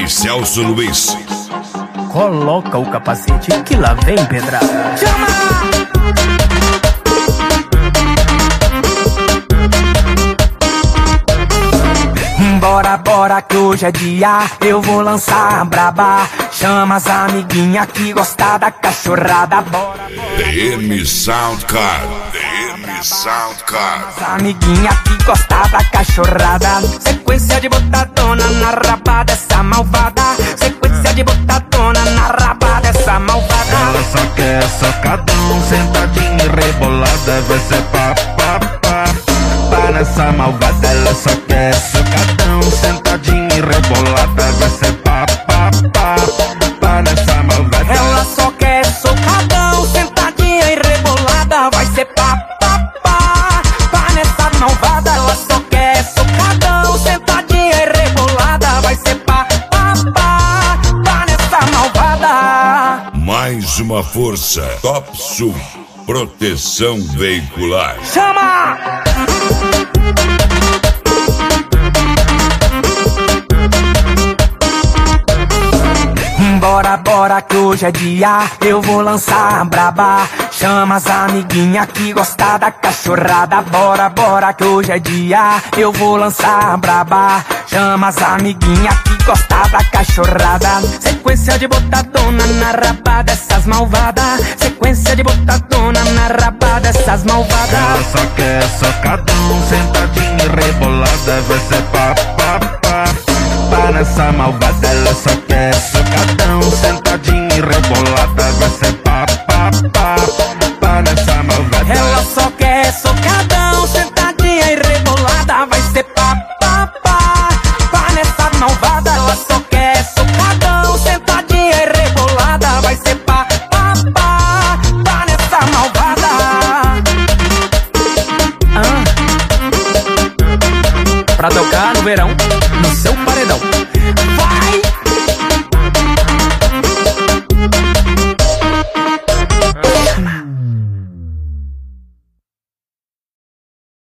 DJ Celso Luiz. Coloca o capacete que lá vem pedrada. Chama! Bora, bora que hoje é dia, eu vou lançar a braba. Chama as amiguinhas que gostam da cachorrada. Bora, DM Soundcard. DM Soundcard. as amiguinhas que gostam da cachorrada. Sequência de botadona na raba dessa malvada. Sequência de botadona na raba dessa malvada. Ela só quer socadão, sentadinha e rebolada. Vai ser pá, pá, pá. Pá nessa malvada, ela só quer socadão, sentadinha e rebolada. Vai ser pá, pá, pá. Pá nessa malvada. Ela só quer socadão, sentadinha e rebolada. Vai ser pá, pá, pá. Pá nessa malvada. Ela só quer socadão, sentadinha e rebolada. Vai ser pá, pá, pá. Pá nessa malvada. Mais uma força. Top Sul. Proteção veicular. Chama! Bora, bora que hoje é dia, eu vou lançar a braba. Chama as amiguinhas que gostam da cachorrada. Bora, bora que hoje é dia, eu vou lançar a braba. Chama as amiguinhas que gostam da cachorrada. Sequência de botadona na raba dessas malvadas. Sequência de botadona na raba dessas malvadas. Ela só quer socadão, sentadinha e rebolada. Vai ser pá, pá, pá. Pá nessa malvada, ela só quer socadão, sentadinha e rebolada. Vai ser pá, pá, pá. Pá nessa malvada. Ela só quer socadão, sentadinha e rebolada. Vai ser pá, pá, pá. Pá nessa malvada. Ela só quer socadão, sentadinha e rebolada. Vai ser pá, pá, pá. Pá nessa malvada. Pra tocar no verão, no seu paredão.